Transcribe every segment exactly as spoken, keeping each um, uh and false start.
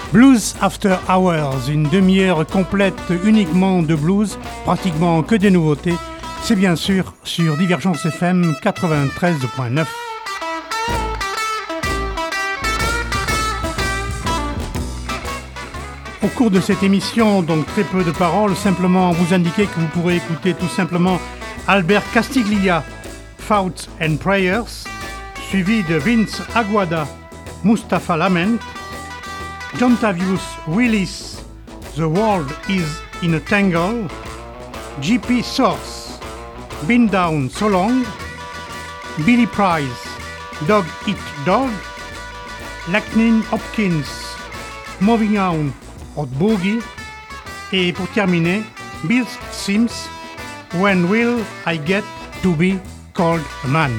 Blues After Hours, une demi-heure complète uniquement de blues, pratiquement que des nouveautés. C'est bien sûr sur Divergence F M quatre-vingt-treize point neuf. Au cours de cette émission, donc très peu de paroles, simplement vous indiquer que vous pourrez écouter tout simplement Albert Castiglia, Thoughts and Prayers, suivi de Vince Aguada, Mustafa Lament, John Tavius Willis, The World is in a Tangle, G P Source, Been Down So Long, Billy Price, Dog Eat Dog, Lacknin Hopkins, Moving On, Hot Boogie, et pour terminer, Bill Sims, When Will I Get to Be Called a Man?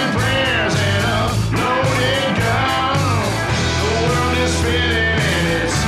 Spinning and it's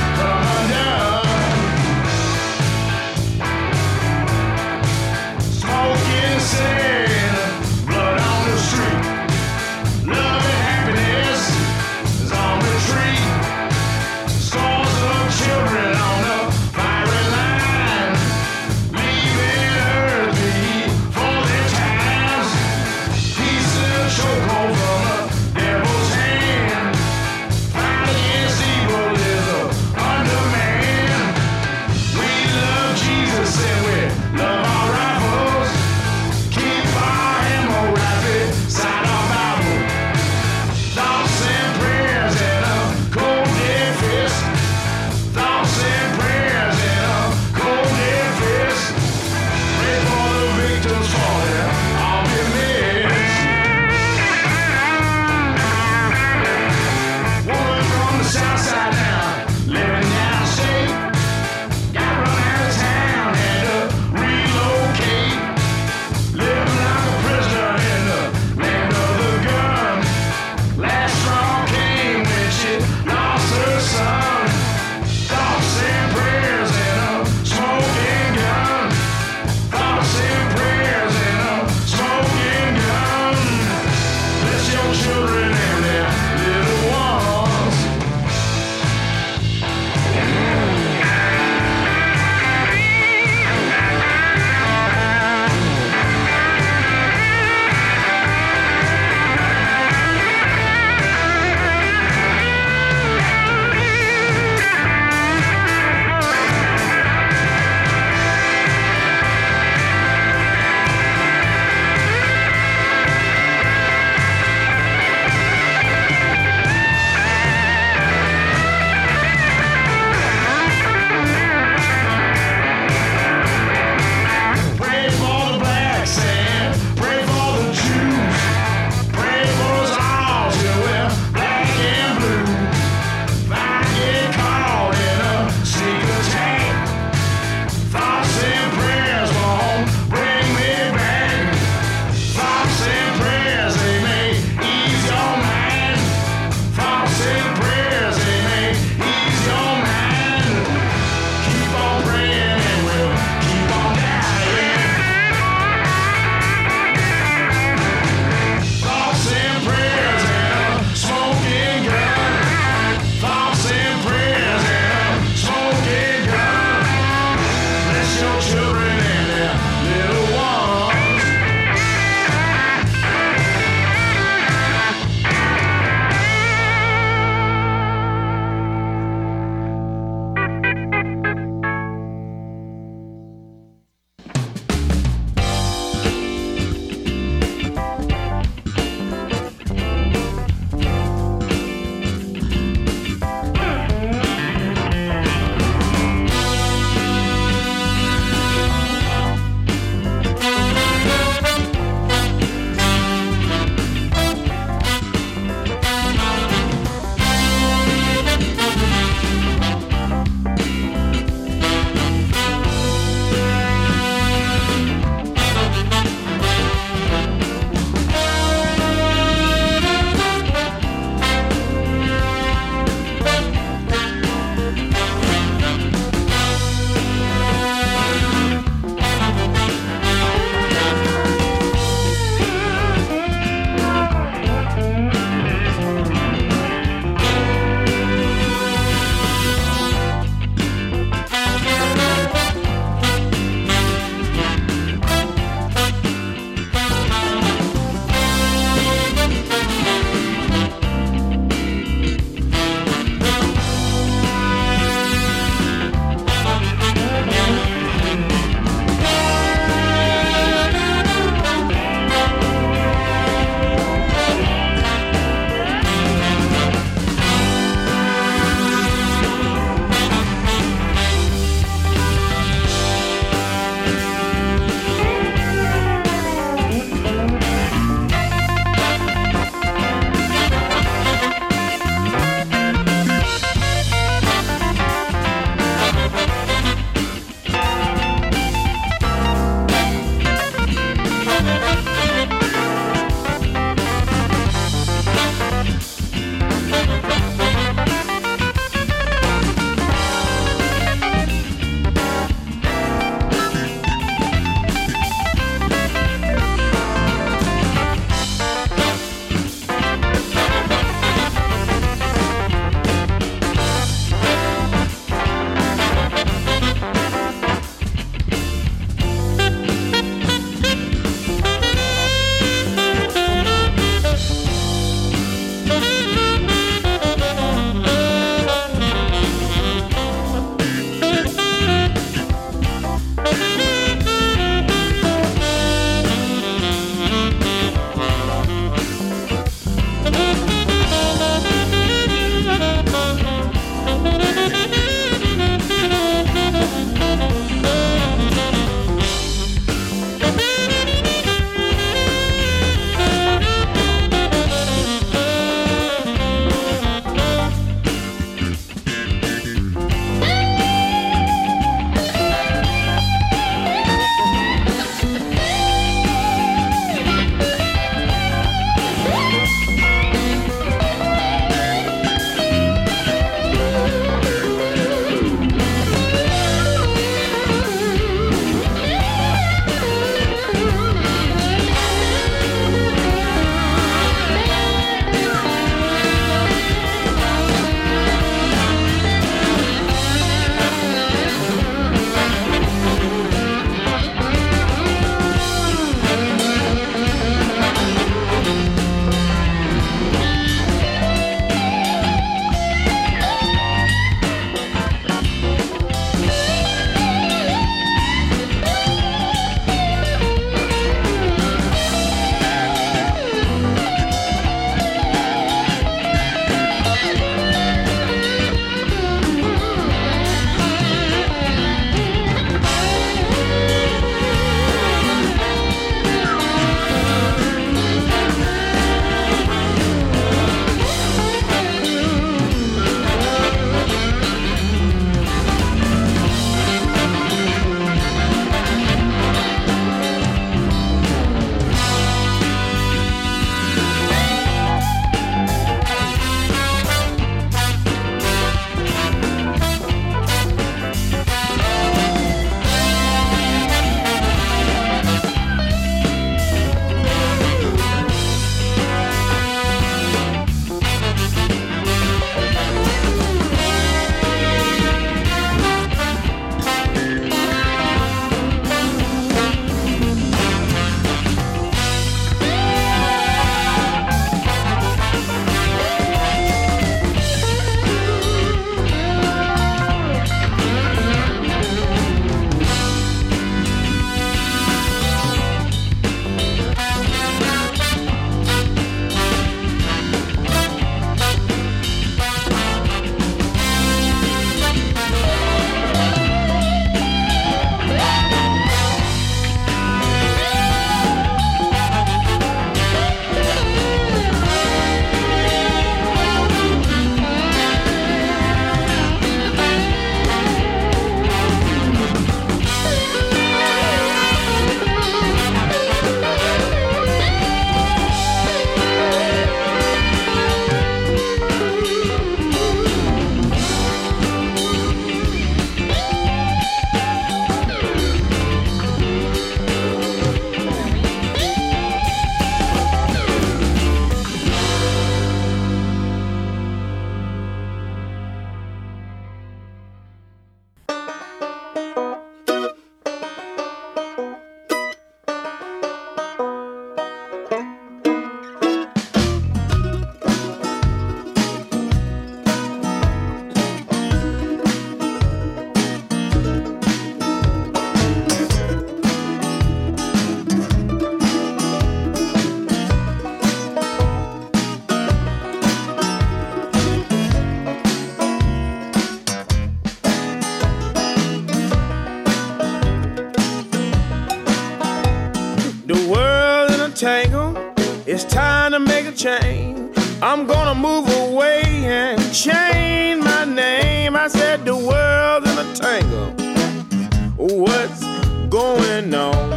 It's time to make a change. I'm gonna move away and change my name. I said the world's in a tangle. What's going on?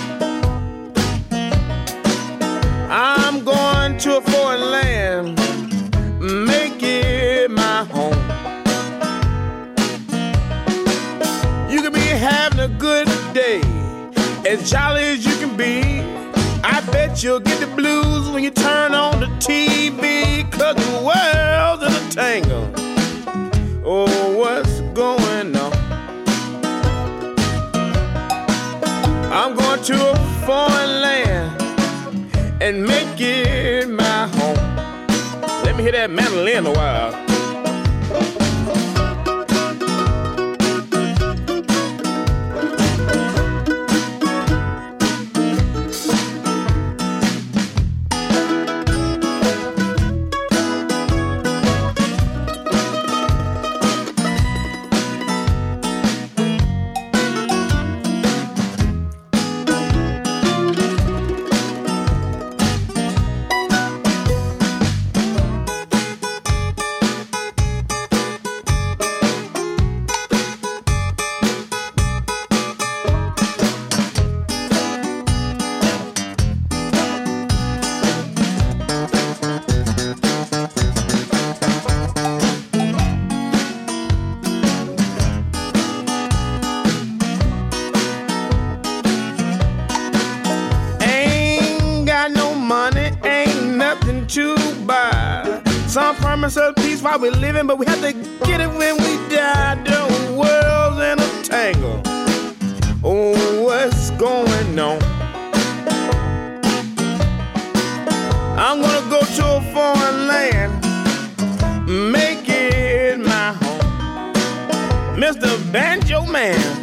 I'm going to a foreign land, make it my home. You can be having a good day, as jolly as you can be. I bet you'll get the blues when you turn on the T V, 'cause the world's in a tangle. Oh, what's going on? I'm going to a foreign land and make it my home. Let me hear that mandolin a while. Us peace while we're living, but we have to get it when we die. The world's in a tangle. Oh, what's going on? I'm gonna go to a foreign land, make it my home. Mister Banjo Man.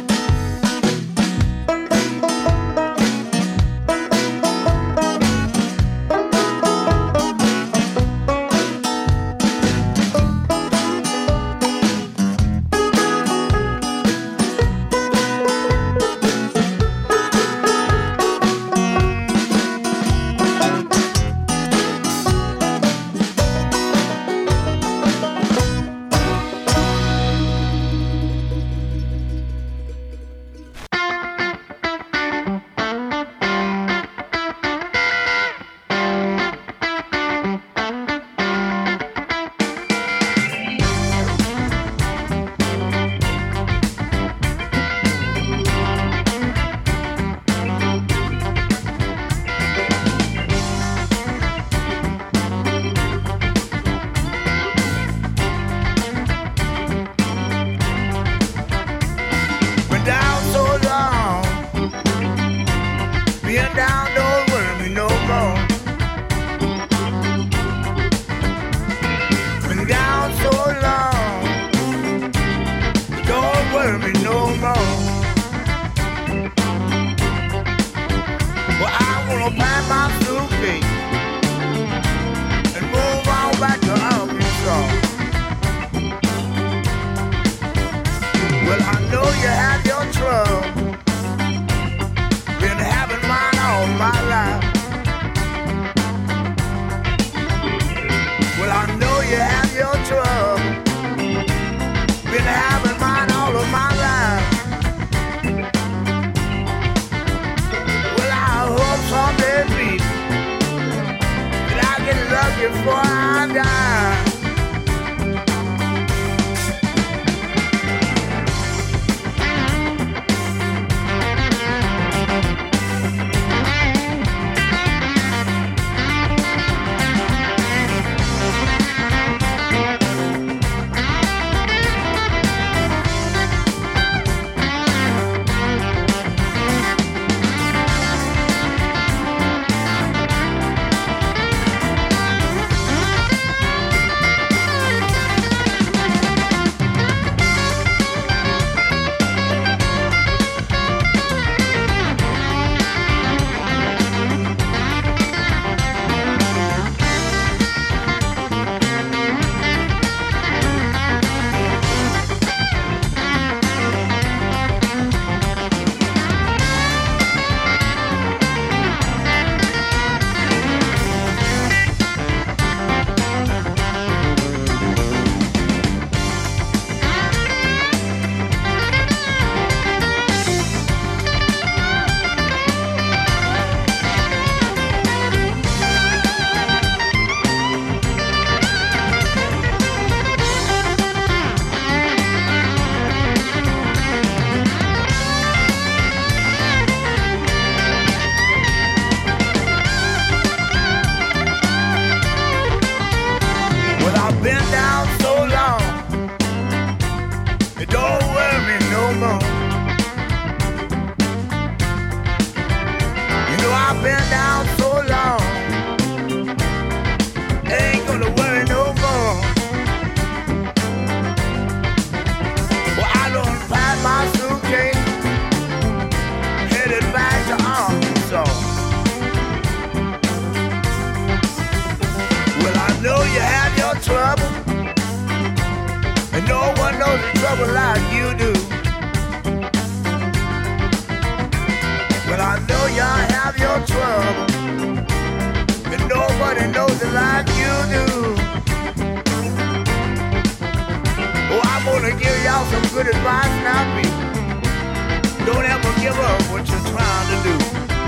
gonna give y'all some good advice now, people. Don't ever give up what you're trying to do.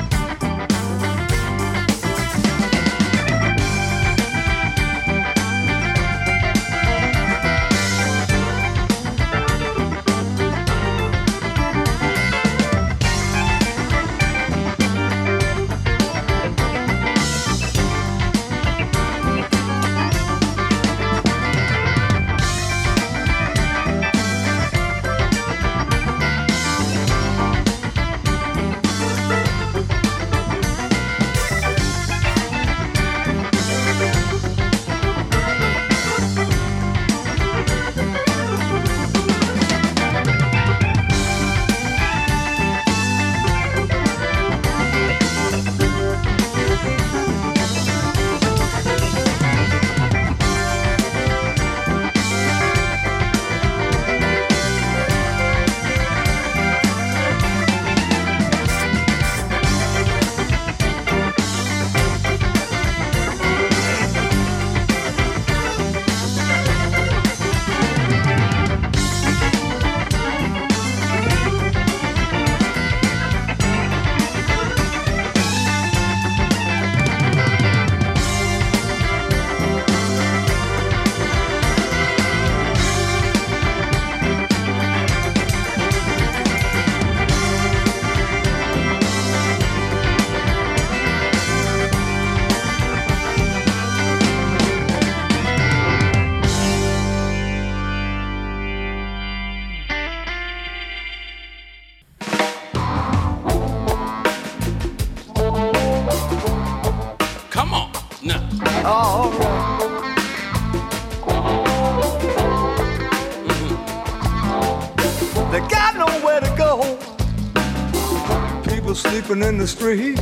In the street,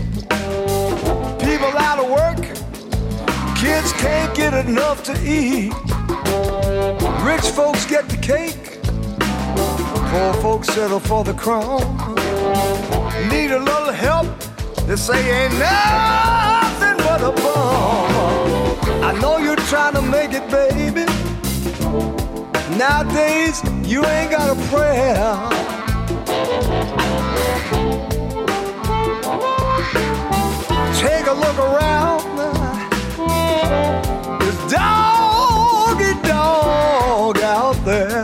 people out of work, kids can't get enough to eat. Rich folks get the cake, poor folks settle for the crumb. Need a little help, they say ain't nothing but a bum. I know you're trying to make it, baby. Nowadays, you ain't got a prayer. Take a look around. There's doggy dog out there.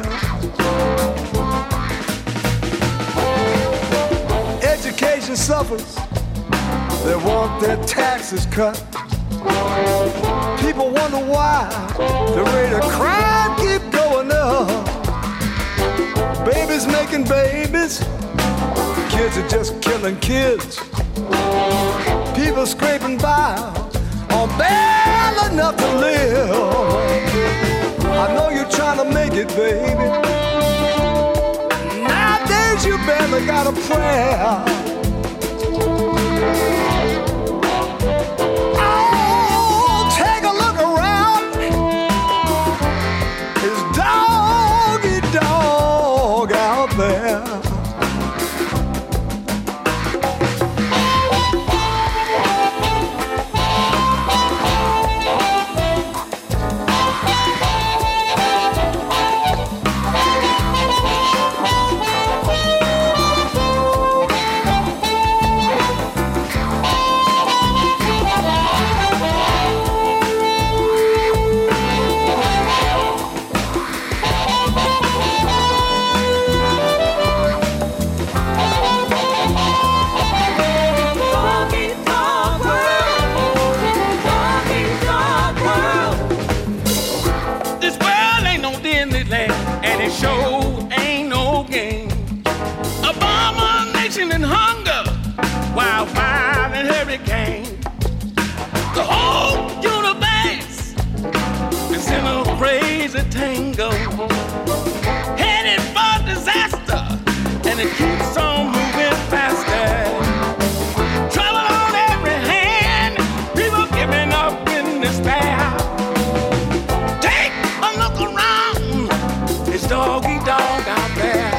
Education suffers. They want their taxes cut. People wonder why the rate of crime keep going up. Babies making babies. Kids are just killing kids. People scraping by on barely enough to live. I know you're trying to make it, baby. Nowadays you barely got a prayer. Oh, take a look around. It's doggy dog out there. Tango, headed for disaster, and it keeps on moving faster. Trouble on every hand, people giving up in despair. Take a look around, it's doggy dog out there.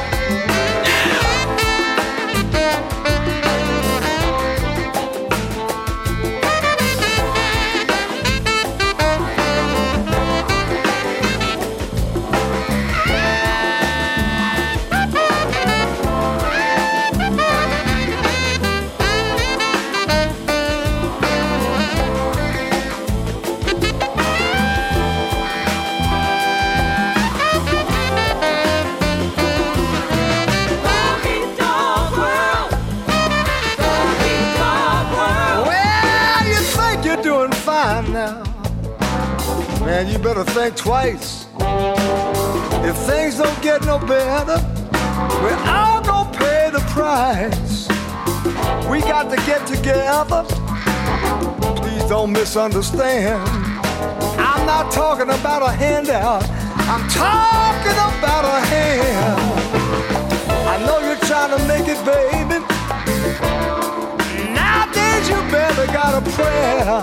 man, you better think twice. If things don't get no better, we're all gonna pay the price. We got to get together. Please don't misunderstand. I'm not talking about a handout. I'm talking about a hand. I know you're trying to make it, baby. Nowadays you better got a prayer.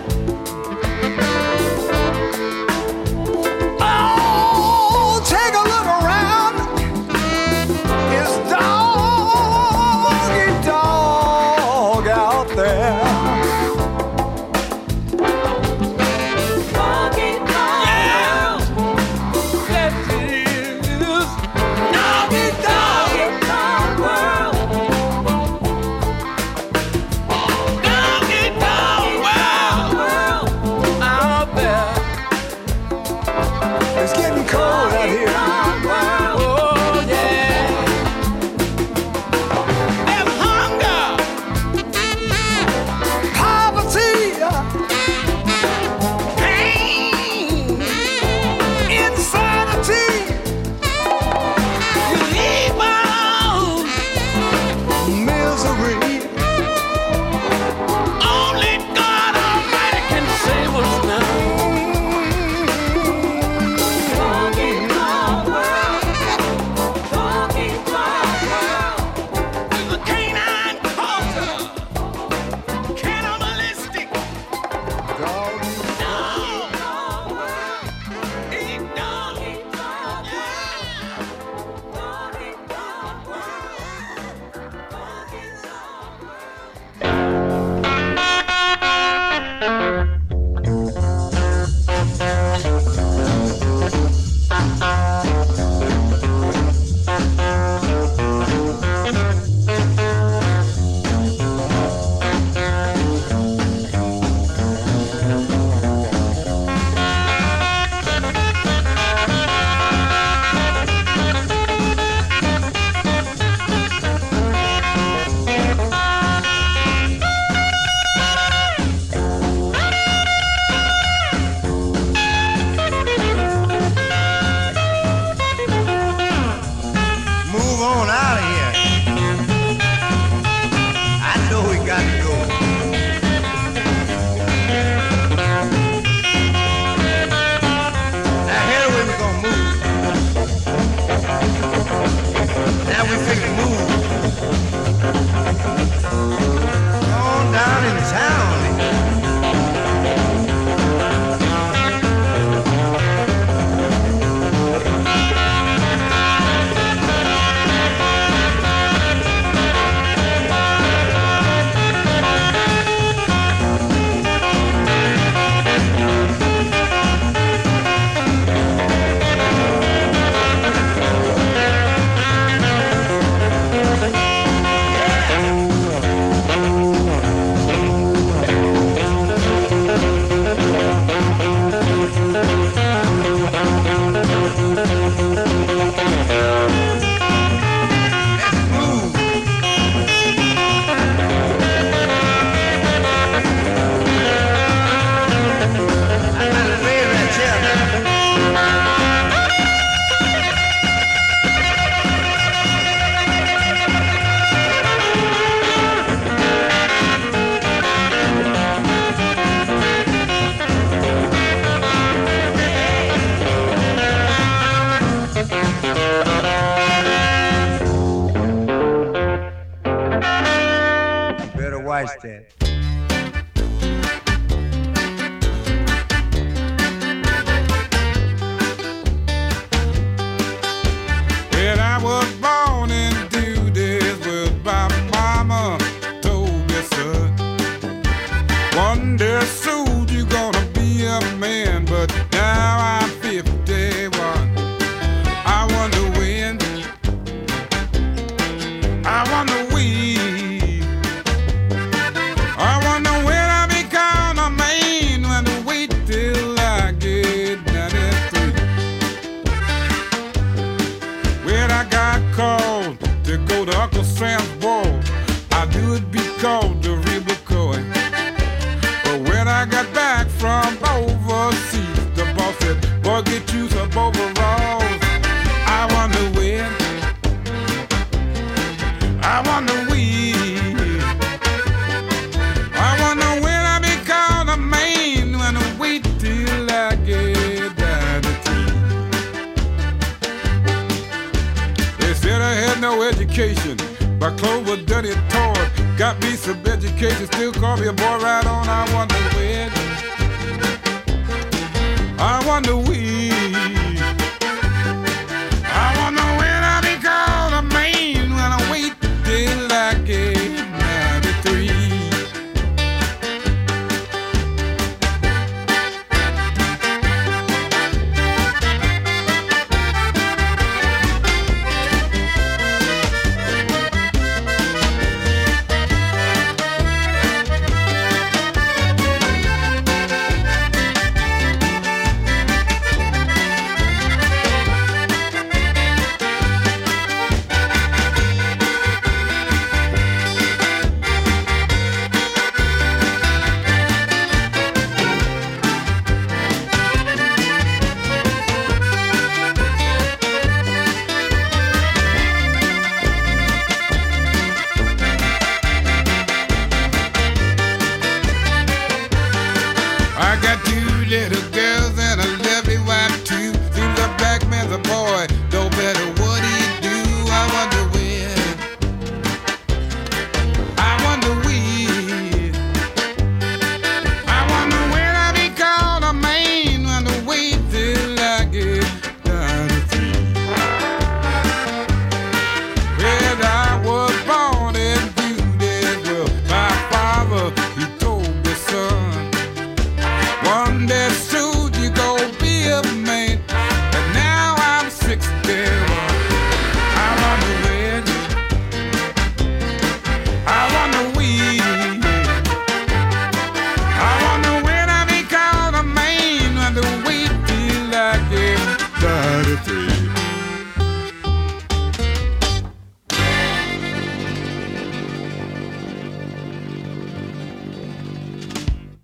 Oh, take a look around. It's doggy dog out there. That. Well, I was born into this world by mama told me, son, one day soon you gonna be a man, but now I'm fifty-one. I wonder when, I wonder when cheap overalls. I wonder when, I wonder when, I wonder when I be called a man when I wait till I get down the teeth. They said I had no education, my clothes were dirty and torn. Got me some education, still call me a boy right on. I wonder when, I wonder when.